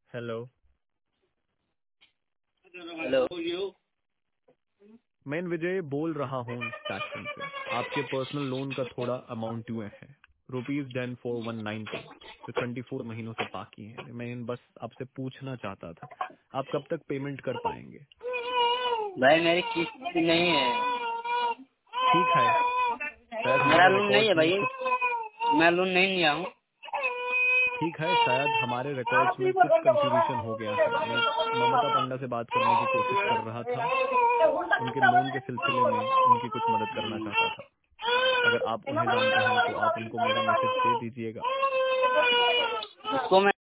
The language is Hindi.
हेलो। हेलो। मैं विजय बोल रहा हूँ स्टैक्सन से। आपके पर्सनल लोन का थोड़ा अमाउंट ड्यू है, ₹10,419 पे, जो 24 महीनों से बाकी है। मैं बस आपसे पूछना चाहता था, आप कब तक पेमेंट कर पाएंगे? भाई मेरी किस्त नहीं है। ठीक है, शायद मेरा हमारे लोन नहीं है रिकॉर्ड्स में भाई। कुछ मैं लोन नहीं लिया हूँ। ठीक है, शायद हमारे रिकॉर्ड्स में कुछ कंफ्यूजन हो गया है। मैं ममता पंडा से बात करने की कोशिश कर रहा था, उनके लोन के सिलसिले में उनकी कुछ मदद करना चाहता था। अगर आप उन्हें जानते हैं तो आप उनको मेरा मैसेज दे दीजिएगा। उसको मैं